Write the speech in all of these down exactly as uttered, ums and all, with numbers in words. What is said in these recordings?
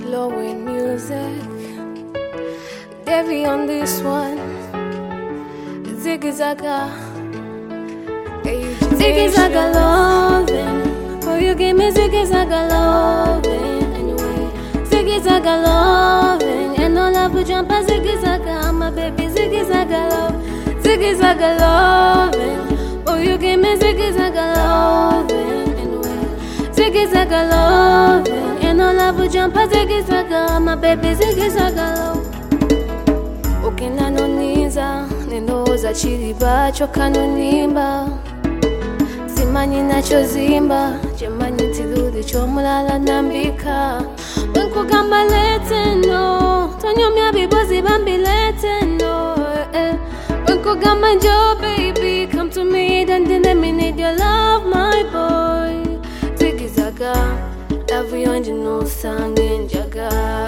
Glowing music. Devi on this one. Ziggy Zaga. Ziggy Zaga loving. Oh, you give me Ziggy Zaga loving. Anyway, Ziggy Zaga loving. And no love will jump as Ziggy Zaga. My baby Ziggy Zaga love. Ziggy Zaga loving. Oh, you give me Ziggy Zaga loving. Anyway, Ziggy Zaga loving. And no love will jump as Ziggy Zaga. My baby Ziggy Zaga love. Ukina noniza, nenoza chiriba, choka nonimba. Simanyi nachozimba, jemanyi tirudi chomulala nambika. Wenkugamba lete no, tonyomya bibozi bambi lete no. Eh. Wenkugamba njo baby, come to me, don't deny me, need your love my boy. Ziggy Zaga, love you and you know sang in jaga.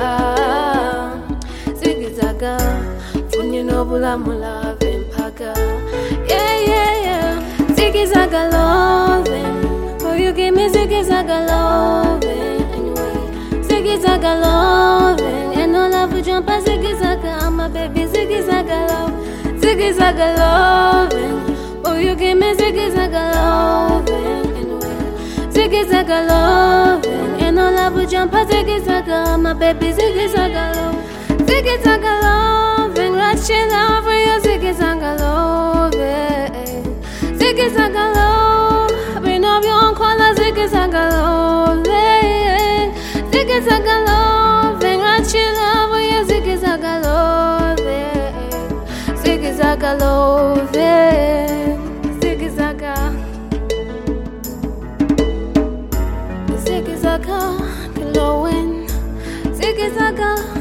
Ziggy Zaga, you know bula mula vimpaga. Yeah, yeah, yeah. Ziggy Zaga loving. Oh, you give me Ziggy Zaga loving. Anyway, Ziggy Zaga loving. And no love will jump as Ziggy Zaga. My baby Ziggy Zaga love. Ziggy Zaga loving. Oh, you give me Ziggy Zaga loving. Anyway, Ziggy Zaga loving. And no love will jump as Ziggy Zaga. My baby Ziggy Zaga love. Ziggy Zaga loving, let's chill out for your Ziggy Zaga loving. Ziggy Zaga love, bring up your own color, Ziggy Zaga loving. Ziggy Zaga loving, let's chill out for your Ziggy Zaga loving. Ziggy Zaga loving, Ziggy Zaga. Ziggy Zaga glowing, Ziggy Zaga.